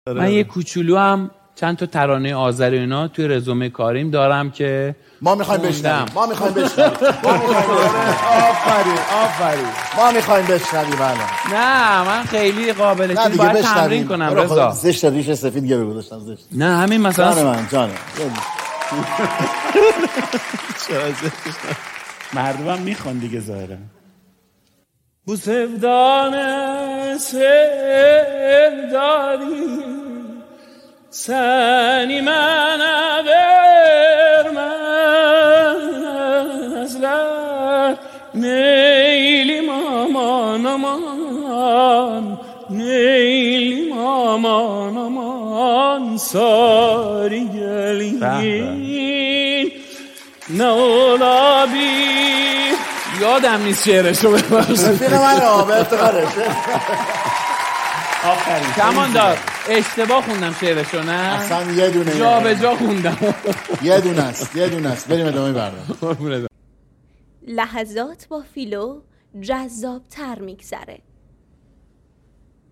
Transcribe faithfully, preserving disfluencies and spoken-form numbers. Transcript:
من یه کوچولو هم چند تا ترانه آذری اینا توی رزومه کاریم دارم که ما میخوایم بشنویم ما میخوایم بشنویم آفرین آفرین ما میخوایم بشنویم الان. نه من خیلی قابلش نیست، باید تمرین کنم رضا. زشت ریش سفید گره گذاشتم زشت. نه همین مثلا جان من جانم مردمم میخوان دیگه ظاهرا. بو سفدان سفداری سنی من ابر من ازلر نیلی مامان امان نیلی مامان امان ساری گلین نولابی یادم نیست شعرشو ببخشید. رفیق من رو به افتخارش آفرین کمان دار اشتباه خوندم شعرشو نه اصلا یه دونه جا به جا خوندم یه دونه است یه دونه است. بریم ادامه برنامه. لحظات با فیلو جذاب‌تر میگذره.